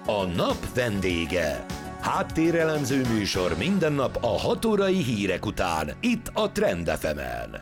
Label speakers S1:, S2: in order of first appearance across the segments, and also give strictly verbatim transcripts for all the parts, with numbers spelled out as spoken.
S1: A nap vendége. Háttérelemző műsor minden nap a hat órai hírek után, itt a Trend ef emen.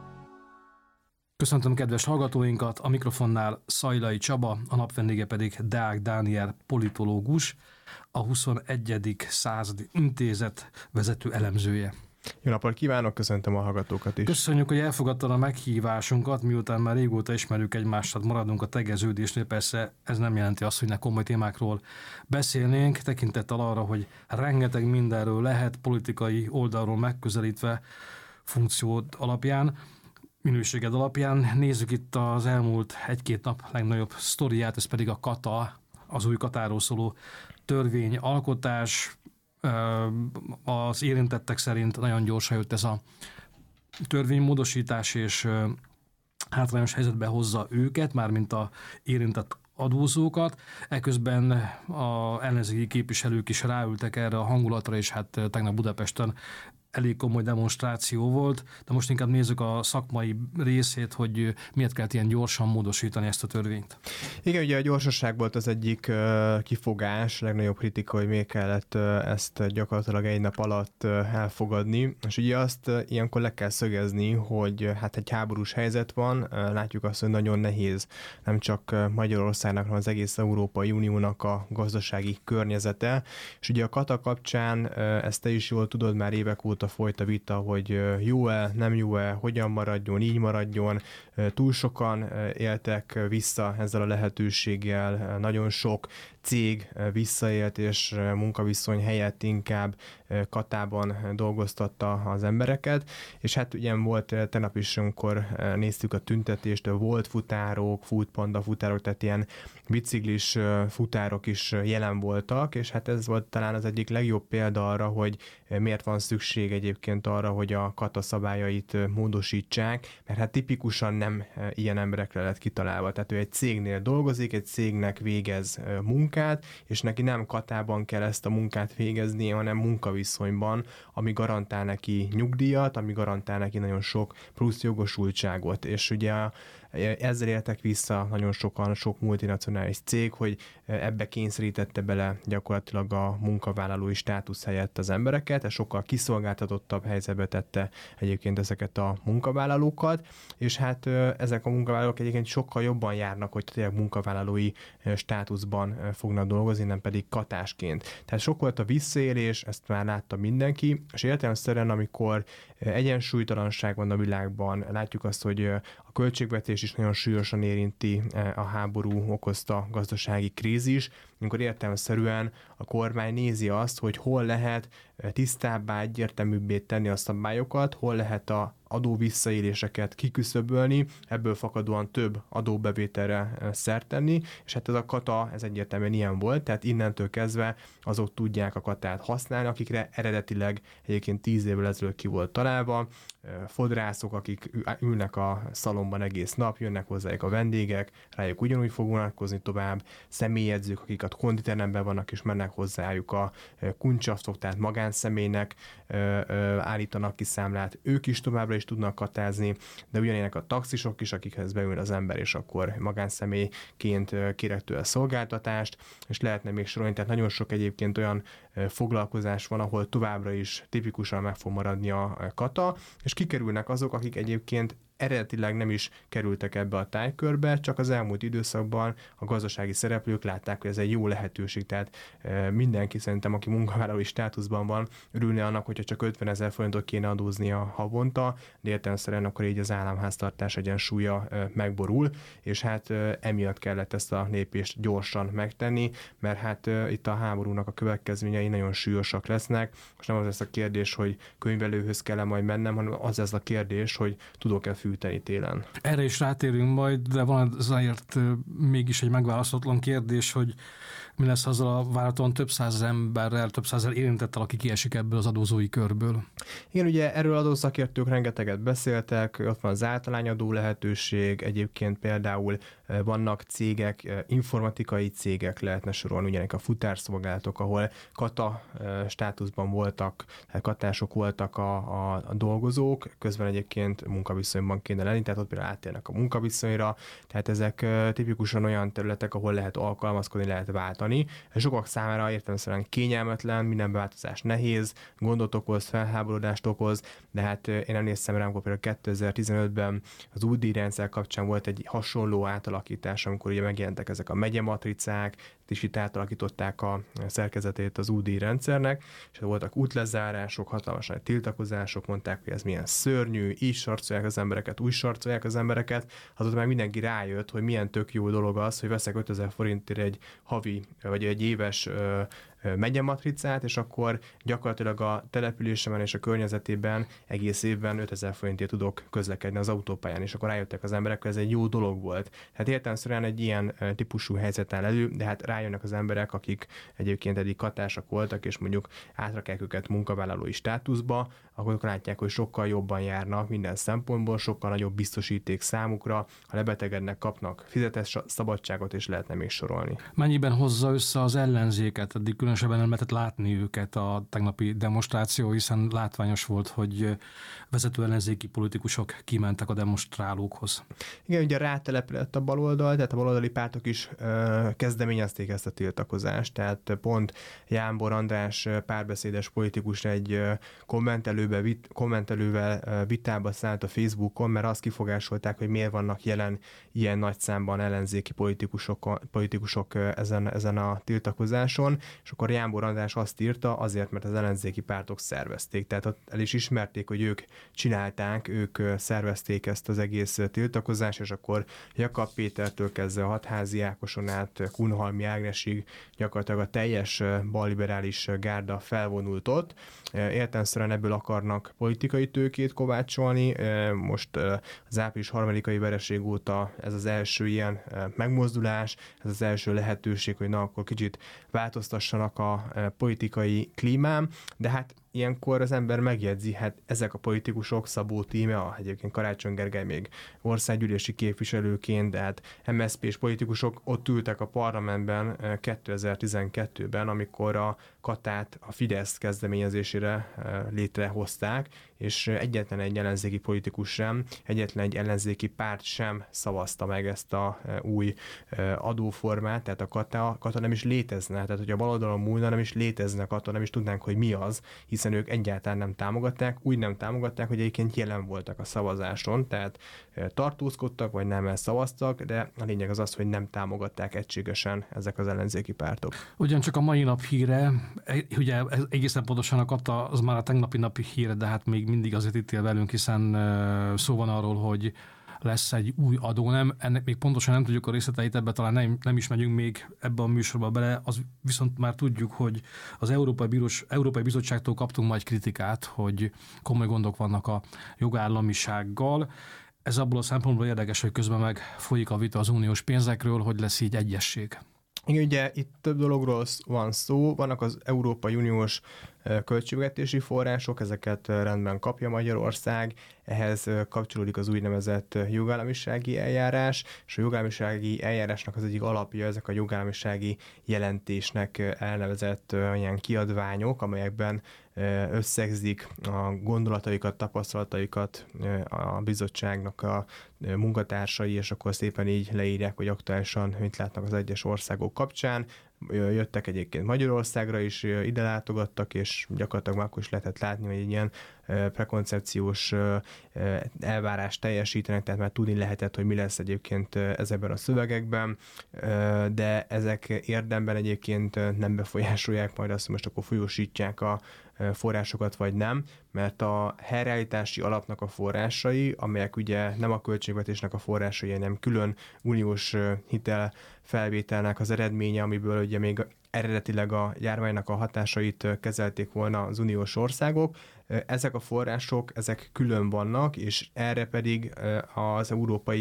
S2: Köszöntöm kedves hallgatóinkat, a mikrofonnál Szajlai Csaba, a nap vendége pedig Deák Dániel politológus, a huszonegyedik századi intézet vezető elemzője.
S3: Jó napot kívánok, köszöntöm a hallgatókat is.
S2: Köszönjük, hogy elfogadtad a meghívásunkat, miután már régóta ismerjük egymást, tehát maradunk a tegeződésnél. Persze ez nem jelenti azt, hogy ne komoly témákról beszélnénk, tekintettel arra, hogy rengeteg mindenről lehet politikai oldalról megközelítve funkciód alapján, minőséged alapján. Nézzük itt az elmúlt egy-két nap legnagyobb sztoriát, ez pedig a kata, az új katáról szóló törvényalkotás. Az érintettek szerint nagyon gyorsan jött ez a törvénymódosítás, és hátrányos helyzetbe hozza őket, mármint a érintett adózókat. Eközben az ellenzéki képviselők is ráültek erre a hangulatra, és hát tegnap Budapesten elég komoly demonstráció volt, de most inkább nézzük a szakmai részét, hogy miért kellett ilyen gyorsan módosítani ezt a törvényt.
S3: Igen, ugye a gyorsaság volt az egyik uh, kifogás, legnagyobb kritika, hogy miért kellett uh, ezt gyakorlatilag egy nap alatt uh, elfogadni, és ugye azt uh, ilyenkor le kell szögezni, hogy uh, hát egy háborús helyzet van, uh, látjuk azt, hogy nagyon nehéz nem csak uh, Magyarországnak, hanem az egész Európai Uniónak a gazdasági környezete, és ugye a kata kapcsán, uh, ezt te is jól tudod, már évek óta folyt a vita, hogy jó-e, nem jó-e, hogyan maradjon, így maradjon. Túl sokan éltek vissza ezzel a lehetőséggel, nagyon sok cég visszaélt, és munkaviszony helyett inkább katában dolgoztatta az embereket, és hát ugye volt tegnap is, amikor néztük a tüntetést, volt futárok, futpanda futárok, tehát ilyen biciklis futárok is jelen voltak, és hát ez volt talán az egyik legjobb példa arra, hogy miért van szükség egyébként arra, hogy a kata szabályait módosítsák, mert hát tipikusan nem ilyen emberekre lett kitalálva. Tehát ő egy cégnél dolgozik, egy cégnek végez munkát, és neki nem katában kell ezt a munkát végezni, hanem munkaviszonyban, ami garantál neki nyugdíjat, ami garantál neki nagyon sok plusz jogosultságot. És ugye ezzel éltek vissza nagyon sokan, sok multinacionális cég, hogy ebbe kényszerítette bele gyakorlatilag a munkavállalói státusz helyett az embereket, ez sokkal kiszolgáltatottabb helyzetbe tette egyébként ezeket a munkavállalókat, és hát ezek a munkavállalók egyébként sokkal jobban járnak, hogy tényleg munkavállalói státuszban fognak dolgozni, nem pedig katásként. Tehát sok volt a visszaélés, ezt már látta mindenki, és értelemszerűen, amikor egyensúlytalanság van a világban, látjuk azt, hogy a költségvetés is nagyon súlyosan érinti a háború okozta gazdasági krízis, amikor értelemszerűen a kormány nézi azt, hogy hol lehet tisztábbá, egyértelműbbé tenni a szabályokat, hol lehet a adó visszaéléseket kiküszöbölni, ebből fakadóan több adóbevételre szert tenni, és hát ez a kata, ez egyértelműen ilyen volt, tehát innentől kezdve azok tudják a katát használni, akikre eredetileg egyébként tíz évvel ezelőtt ki volt találva, fodrászok, akik ülnek a szalomban egész nap, jönnek hozzájuk a vendégek, rájuk ugyanúgy fog vonatkozni tovább, személyedzők, akik a konditeremben vannak, és mennek hozzájuk a kuncsaftok, tehát magánszemélynek állítanak ki számlát, ők is továbbra is tudnak katázni, de ugyanének a taxisok is, akikhez beül az ember, és akkor magánszemélyként kérek tőle szolgáltatást, és lehetne még sorolni, tehát nagyon sok egyébként olyan foglalkozás van, ahol továbbra is tipikusan meg fog maradni a kata, és kikerülnek azok, akik egyébként eredetileg nem is kerültek ebbe a tájkörbe, csak az elmúlt időszakban a gazdasági szereplők látták, hogy ez egy jó lehetőség, tehát mindenki szerintem, aki munkavállalói státuszban van, örülne annak, hogyha csak ötvenezer forintot kéne adóznia havonta, de értelemszerűen akkor így az államháztartás egyensúlya megborul, és hát emiatt kellett ezt a lépést gyorsan megtenni, mert hát itt a háborúnak a következményei nagyon súlyosak lesznek. Most nem az lesz a kérdés, hogy könyvelőhöz kell-e majd mennem, hanem az lesz a kérdés, hogy tudok-e fűteni télen.
S2: Erre is rátérünk majd, de van azért mégis egy megválaszolatlan kérdés, hogy mi lesz azzal a várhatóan több száz emberrel, több százezer érintettel, aki kiesik ebből az adózói körből.
S3: Igen, ugye erről adószakértők rengeteget beszéltek, ott van az általányadó lehetőség, egyébként például vannak cégek, informatikai cégek lehetne sorolni, ugyanek a futárszolgálatok, ahol kata státuszban voltak, katások voltak a, a, a dolgozók, közben egyébként munkaviszonyban kéne lenni, tehát ott például áttérnek a munkaviszonyra, tehát ezek tipikusan olyan területek, ahol lehet alkalmazkodni, lehet váltani. Sokak számára értelemszerűen kényelmetlen, minden változás nehéz, gondot okoz, felháborodást okoz, de hát én emlékszem rá, amikor például kétezer-tizenötben az új díjrendszer kapcsán volt egy hasonló átalakítás, amikor ugye megjelentek ezek a megyematricák, és itt átalakították a szerkezetét az új díjrendszernek, és voltak útlezárások, hatalmas nagy tiltakozások, mondták, hogy ez milyen szörnyű, így sarcolják az embereket, úgy sarcolják az embereket, azóta meg mindenki rájött, hogy milyen tök jó dolog az, hogy veszek ötezer forintért egy havi, vagy egy éves megyematricát, és akkor gyakorlatilag a településemen és a környezetében egész évben ötezer forintért tudok közlekedni az autópályán, és akkor rájöttek az emberek, hogy ez egy jó dolog volt. Hát értelemszerűen egy ilyen típusú helyzet áll elő, de hát rájönnek az emberek, akik egyébként eddig katársak voltak, és mondjuk átrakják őket munkavállalói státuszba, akkor látják, hogy sokkal jobban járnak minden szempontból, sokkal nagyobb biztosíték számukra, ha lebetegednek, kapnak fizetett szabadságot, és lehetne még sorolni.
S2: Mennyiben hozza össze az ellenzéket? Eddig különösebben nem lehetett látni őket a tegnapi demonstráció, hiszen látványos volt, hogy vezető ellenzéki politikusok kimentek a demonstrálókhoz.
S3: Igen, ugye rátelepedett a baloldal, tehát a baloldali pártok is ö, kezdeményezték ezt a tiltakozást, tehát pont Jámbor András párbeszédes politikus egy kommentelőbe, vit, kommentelővel vitába szállt a Facebookon, mert azt kifogásolták, hogy miért vannak jelen ilyen nagy számban ellenzéki politikusok, politikusok ezen, ezen a tiltakozáson, és akkor Jámbor András azt írta, azért, mert az ellenzéki pártok szervezték, tehát ott el is ismerték, hogy ők csinálták, ők szervezték ezt az egész tiltakozást, és akkor Jakab Pétertől kezdve a Hatházi Ákoson át Kunhalmi Ágnesig gyakorlatilag a teljes balliberális gárda felvonult ott. Értelemszerűen ebből akarnak politikai tőkét kovácsolni. Most az április harmadikai vereség óta ez az első ilyen megmozdulás, ez az első lehetőség, hogy na akkor kicsit változtassanak a politikai klímám, de hát ilyenkor az ember megjegyzi, hát ezek a politikusok, Szabó Tíme, egyébként Karácsony Gergely még országgyűlési képviselőként, de hát em es zé pés politikusok ott ültek a parlamentben kétezer-tizenkettőben, amikor a katát a Fidesz kezdeményezésére létrehozták, és egyetlen egy ellenzéki politikus sem, egyetlen egy ellenzéki párt sem szavazta meg ezt a új adóformát, tehát a kata, kata nem is létezne, tehát hogy a baloldalon múlna, nem is létezne kata, nem is tudnánk, hogy mi az, hiszen ők egyáltalán nem támogatták, úgy nem támogatták, hogy egyébként jelen voltak a szavazáson, tehát tartózkodtak, vagy nem szavaztak, de a lényeg az az, hogy nem támogatták egységesen ezek az ellenzéki pártok.
S2: Ugyancsak a mai nap híre, ugye egészen pontosan a kata, az már a tegnapi napi híre, de hát még mindig azért itt él velünk, hiszen szó van arról, hogy lesz egy új adó, nem? Ennek még pontosan nem tudjuk a részleteit, ebbe talán nem, nem is megyünk még ebbe a műsorba bele, az viszont már tudjuk, hogy az Európai, Bírós, Európai Bizottságtól kaptunk majd kritikát, hogy komoly gondok vannak a jogállamisággal. Ez abból a szempontból érdekes, hogy közben meg folyik a vita az uniós pénzekről, hogy lesz így egyesség.
S3: Igen, ugye itt több dologról van szó, vannak az Európai Uniós költségvetési források, ezeket rendben kapja Magyarország, ehhez kapcsolódik az úgynevezett jogállamisági eljárás, és a jogállamisági eljárásnak az egyik alapja ezek a jogállamisági jelentésnek elnevezett ilyen kiadványok, amelyekben összegzik a gondolataikat, tapasztalataikat a bizottságnak a munkatársai, és akkor szépen így leírják, hogy aktuálisan mit látnak az egyes országok kapcsán. Jöttek egyébként Magyarországra is, ide látogattak, és gyakorlatilag már akkor is lehetett látni, hogy egy ilyen prekoncepciós elvárást teljesítenek, tehát már tudni lehetett, hogy mi lesz egyébként ezekben a szövegekben, de ezek érdemben egyébként nem befolyásolják majd azt, hogy most akkor folyósítják a forrásokat, vagy nem, mert a helyreállítási alapnak a forrásai, amelyek ugye nem a költségvetésnek a forrásai, hanem külön uniós hitel felvételnek az eredménye, amiből ugye még eredetileg a járványnak a hatásait kezelték volna az uniós országok. Ezek a források, ezek külön vannak, és erre pedig az Európai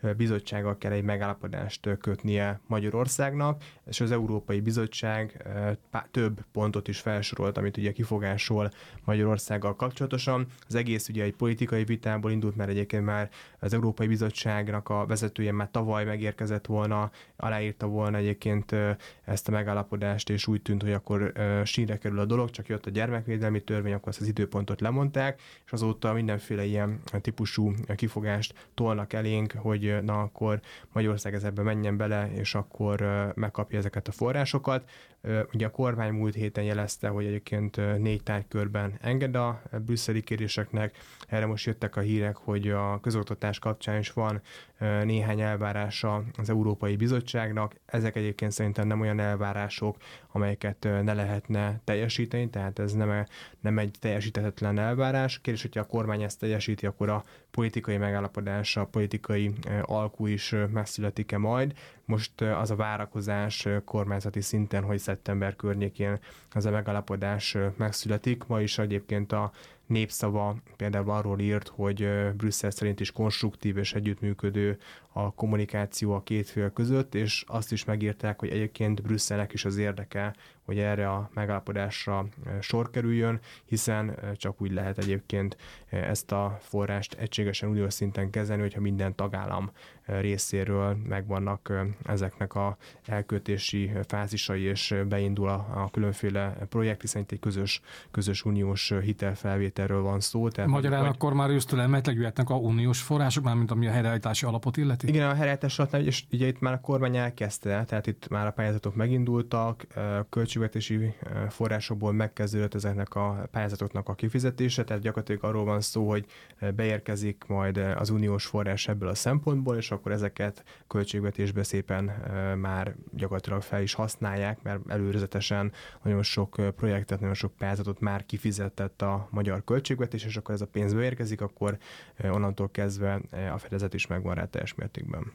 S3: Bizottsággal kell egy megállapodást kötnie Magyarországnak, és az Európai Bizottság több pontot is felsorolt, amit ugye kifogásol Magyarországgal kapcsolatosan. Az egész ugye egy politikai vitából indult, mert egyébként már az Európai Bizottságnak a vezetője már tavaly megérkezett volna, aláírta volna egyébként ezt a megállapodást, és úgy tűnt, hogy akkor sínre kerül a dolog, csak jött a gyermekvédelmi törvény, akkor azt az időpontot lemondták, és azóta mindenféle ilyen típusú kifogást tolnak elénk, hogy na akkor Magyarország ezekbe menjen bele, és akkor megkapja ezeket a forrásokat. Ugye a kormány múlt héten jelezte, hogy egyébként négy tárgykörben enged a brüsszeli kéréseknek. Erre most jöttek a hírek, hogy a közoktatás kapcsán is van néhány elvárása az Európai Bizottságnak. Ezek egyébként szerintem nem olyan elvárások, amelyeket ne lehetne teljesíteni, tehát ez nem, nem egy teljesíthetetlen elvárás. Kérdés, hogyha a kormány ezt teljesíti, akkor a politikai megállapodás, a politikai alkú is megszületik-e majd. Most az a várakozás kormányzati szinten, hogy szeptember környékén az a megállapodás megszületik. Ma is egyébként a Népszava például arról írt, hogy Brüsszel szerint is konstruktív és együttműködő a kommunikáció a két fél között, és azt is megírták, hogy egyébként Brüsszelnek is az érdeke, hogy erre a megállapodásra sor kerüljön, hiszen csak úgy lehet egyébként ezt a forrást egységesen uniós szinten kezelni, hogyha minden tagállam részéről megvannak ezeknek a elköltési fázisai, és beindul a, a különféle projekt, hiszen itt egy közös, közös uniós hitelfelvételről van szó. Tehát
S2: Magyarán
S3: vagy...
S2: akkor már ősztől emeletileg jöhetnek a uniós források, mármint ami a helyreállítási alapot illeti?
S3: Igen, a helyreállítási alapot, és ugye itt már a kormány elkezdte, tehát itt már a pályázatok megindultak, költségvetési forrásokból megkezdődött ezeknek a pályázatoknak a kifizetése, tehát gyakorlatilag arról van szó, hogy beérkezik majd az uniós forrás ebből a szempontból, és akkor ezeket költségvetésbe szépen már gyakorlatilag fel is használják, mert előzetesen nagyon sok projektet, nagyon sok pályázatot már kifizetett a magyar költségvetés, és akkor ez a pénz beérkezik, akkor onnantól kezdve a fedezet is megvan rá teljes mértékben.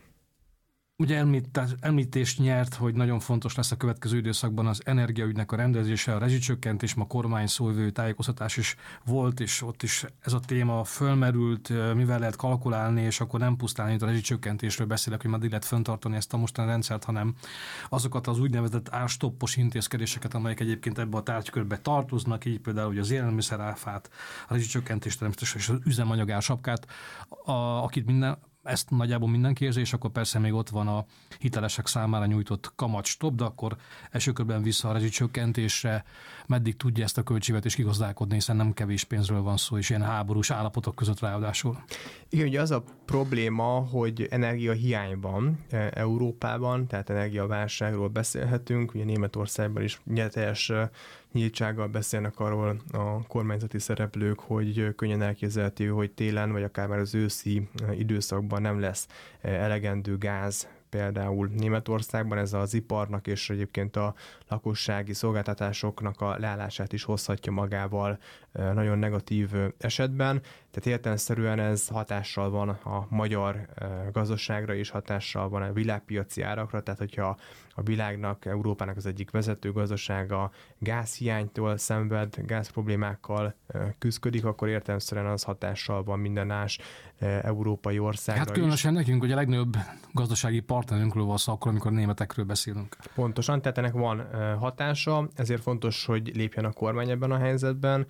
S2: Ugye említést nyert, hogy nagyon fontos lesz a következő időszakban az energiaügynek a rendezése, a rezsicsökkentés, ma kormány szóvivő tájékoztatás is volt, és ott is ez a téma fölmerült, mivel lehet kalkulálni, és akkor nem pusztán itt a rezsicsökkentésről beszélek, hogy meddig lehet fenntartani ezt a mostani rendszert, hanem azokat az úgynevezett árstoppos intézkedéseket, amelyek egyébként ebbe a tárgykörbe tartoznak, így például hogy az élelmiszeráfát, a rezsicsökkentést, természetesen és az üzemanyag ársapkát, a, akit minden ezt nagyjából mindenki érzi, és akkor persze még ott van a hitelesek számára nyújtott kamatstop, de akkor első körben vissza a rezsicsökkentésre, meddig tudja ezt a költségvetést kigazdálkodni, hiszen nem kevés pénzről van szó, és ilyen háborús állapotok között ráadásul. Igen,
S3: ugye az a probléma, hogy energiahiány van Európában, tehát energiaválságról beszélhetünk, ugye Németországban is teljes nyíltsággal beszélnek arról a kormányzati szereplők, hogy könnyen elképzelhető, hogy télen, vagy akár már az őszi időszakban nem lesz elegendő gáz, például Németországban ez az iparnak és egyébként a lakossági szolgáltatásoknak a leállását is hozhatja magával nagyon negatív esetben. Tehát értelemszerűen ez hatással van a magyar gazdaságra és hatással van a világpiaci árakra, tehát hogyha a világnak, Európának az egyik vezető gazdasága gázhiánytól szenved, gázproblémákkal küzdik, akkor értelemszerűen az hatással van minden más európai országra.
S2: Hát különösen is. Nekünk, hogy a legnagyobb gazdasági partnerünkről van szó, akkor, amikor németekről beszélünk.
S3: Pontosan, tehát ennek van hatása, ezért fontos, hogy lépjen a kormány ebben a helyzetben,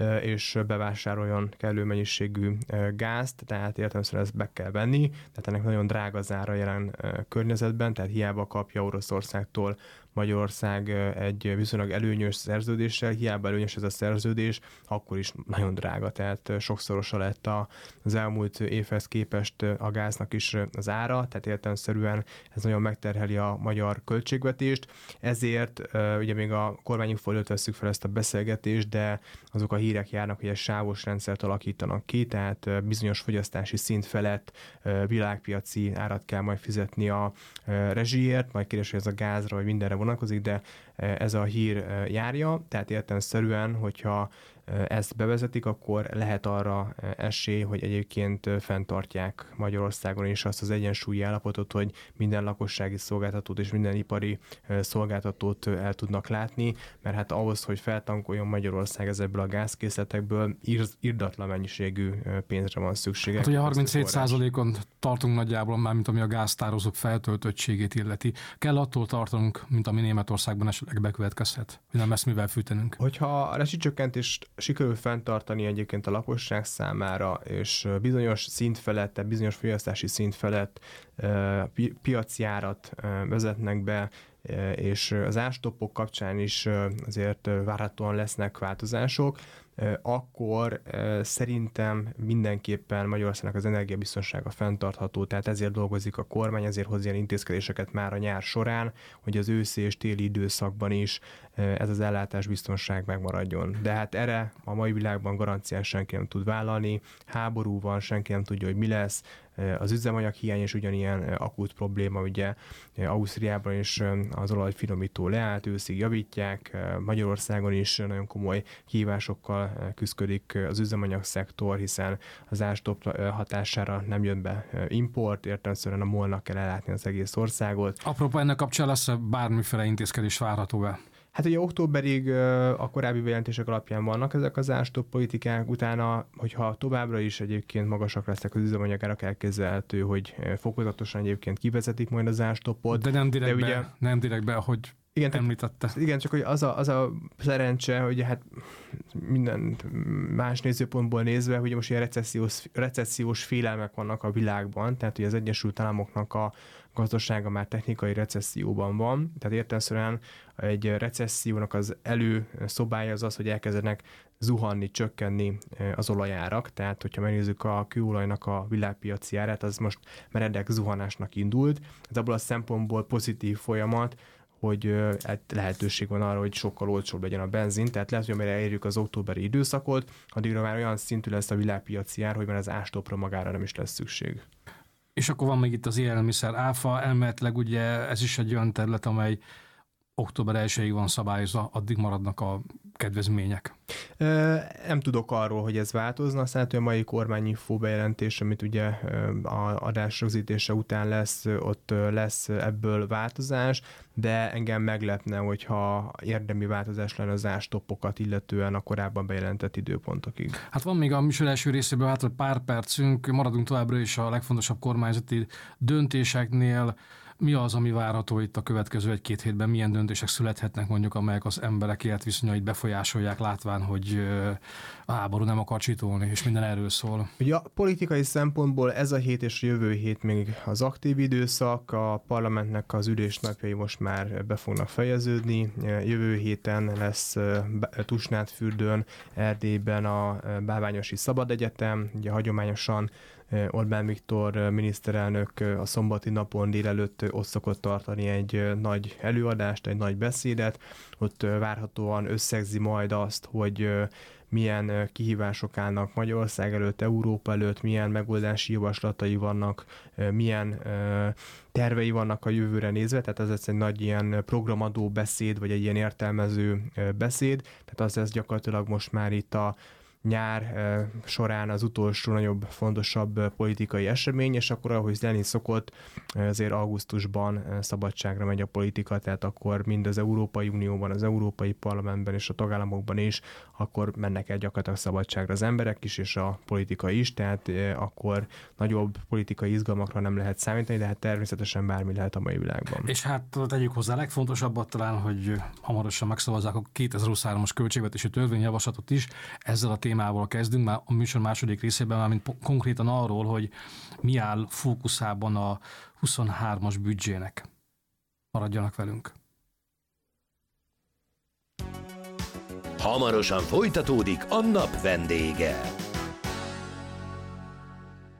S3: és bevásároljon kellő mennyiségű gázt, tehát értelemszerűen ezt be kell venni, tehát ennek nagyon drága az ára jelen környezetben, tehát hiába kapja Oroszországtól Magyarország egy viszonylag előnyös szerződéssel, hiába előnyös ez a szerződés, akkor is nagyon drága, tehát sokszorosa lett az elmúlt évhez képest a gáznak is az ára, tehát értelemszerűen ez nagyon megterheli a magyar költségvetést, ezért ugye még a kormányunk fölött vesszük fel ezt a beszélgetést, de azok a hírek járnak, hogy egy sávos rendszert alakítanak ki, tehát bizonyos fogyasztási szint felett világpiaci árat kell majd fizetni a rezsiért, majd kérdés, hogy ez a gázra vagy mindenre vonatkozik, de ez a hír járja, tehát értelemszerűen, hogyha ezt bevezetik, akkor lehet arra esély, hogy egyébként fenntartják Magyarországon is azt az egyensúlyi állapotot, hogy minden lakossági szolgáltatót és minden ipari szolgáltatót el tudnak látni, mert hát ahhoz, hogy feltankoljon Magyarország ezekből a gázkészletekből, irdatlan mennyiségű pénzre van szüksége.
S2: Hát ugye harminchét százalékon tartunk nagyjából már, mint ami a gáztározók feltöltöttségét illeti. Kell attól tartanunk, mint ami Németországban esetleg bekövetkezhet, hogy nem lesz mivel fűtenünk.
S3: Hogyha a rezsicsökkentést sikerül fenntartani egyébként a lakosság számára, és bizonyos szint felett, tehát bizonyos fogyasztási szint felett pi- piaci árat vezetnek be, és az árstoppok kapcsán is azért várhatóan lesznek változások, akkor szerintem mindenképpen Magyarországnak az energiabiztonsága fenntartható, tehát ezért dolgozik a kormány, ezért hoz ilyen intézkedéseket már a nyár során, hogy az őszi és téli időszakban is ez az ellátásbiztonság megmaradjon. De hát erre a mai világban garanciát senki nem tud vállalni, háború van, senki nem tudja, hogy mi lesz, az üzemanyag hiány is ugyanilyen akut probléma, ugye Ausztriában is az olajfinomító leállt, őszig javítják, Magyarországon is nagyon komoly kihívásokkal küszködik az üzemanyag szektor, hiszen az árstopp hatására nem jön be import, értelemszerűen a MOL-nak kell ellátni az egész országot.
S2: Apropó, ennek kapcsán lesz bármiféle intézkedés várható-e?
S3: Hát ugye októberig a korábbi bejelentések alapján vannak ezek az árstopp politikák, utána, hogyha továbbra is egyébként magasak lesznek az üzemanyagárak, elképzelhető, hogy fokozatosan egyébként kivezetik majd az árstoppot.
S2: De nem direktbe, ugye, nem direktbe, hogy igen, említette.
S3: Igen, csak hogy az a, az a szerencse, hogy hát minden más nézőpontból nézve, hogy most ilyen recessziós, recessziós félelmek vannak a világban, tehát hogy az Egyesült Államoknak a gazdasága már technikai recesszióban van, tehát értelemszerűen egy recessziónak az előszobája az az, hogy elkezdenek zuhanni, csökkenni az olajárak, tehát hogyha megnézzük a kőolajnak a világpiaci árát, az most meredek zuhanásnak indult, ez abból a szempontból pozitív folyamat, hogy lehetőség van arra, hogy sokkal olcsóbb legyen a benzin, tehát lehet, hogy amire elérjük az októberi időszakot, addigra már olyan szintű lesz a világpiaci ár, hogy már az árstoppra magára nem is lesz szükség.
S2: És akkor van még itt az élelmiszer áfa, elméletileg ugye ez is egy olyan terület, amely október elsejéig van szabályozva, addig maradnak a kedvezmények.
S3: Nem tudok arról, hogy ez változna, aztán hogy a mai kormányinfó bejelentés, amit ugye a adás rögzítése után lesz, ott lesz ebből változás, de engem meglepne, hogyha érdemi változás lenne az árstoppokat illetően a korábban bejelentett időpontokig.
S2: Hát van még a műsor első részéből hát pár percünk, maradunk továbbra is a legfontosabb kormányzati döntéseknél. Mi az, ami várható itt a következő egy-két hétben? Milyen döntések születhetnek mondjuk, amelyek az emberek életviszonyait befolyásolják, látván, hogy a háború nem akar csitolni, és minden erről szól?
S3: Ugye a politikai szempontból ez a hét és jövő hét még az aktív időszak, a parlamentnek az ülésnapjai most már be fognak fejeződni. Jövő héten lesz Tusnádfürdőn, Erdélyben a Bálványosi Szabad Egyetem, ugye hagyományosan Orbán Viktor miniszterelnök a szombati napon délelőtt ott szokott tartani egy nagy előadást, egy nagy beszédet. Ott várhatóan összegzi majd azt, hogy milyen kihívások állnak Magyarország előtt, Európa előtt, milyen megoldási javaslatai vannak, milyen tervei vannak a jövőre nézve, tehát ez lesz egy nagy ilyen programadó beszéd, vagy egy ilyen értelmező beszéd, tehát az lesz gyakorlatilag most már itt a nyár során az utolsó nagyobb, fontosabb politikai esemény, és akkor, ahogy lenni szokott, azért augusztusban szabadságra megy a politika, tehát akkor mind az Európai Unióban, az Európai Parlamentben és a tagállamokban is, akkor mennek el gyakorlatilag szabadságra az emberek is, és a politika is, tehát akkor nagyobb politikai izgalmakra nem lehet számítani, de hát természetesen bármi lehet a mai világban.
S2: És hát tegyük hozzá a legfontosabbat talán, hogy hamarosan megszavazzák a kétezer-huszonhármas költségvetési törvényjavaslatot is. Ezzel a témával kezdünk, már a műsor második részében, már mint konkrétan arról, hogy mi áll fókuszában a huszonhármas büdzsének. Maradjanak velünk!
S1: Hamarosan folytatódik a nap vendége.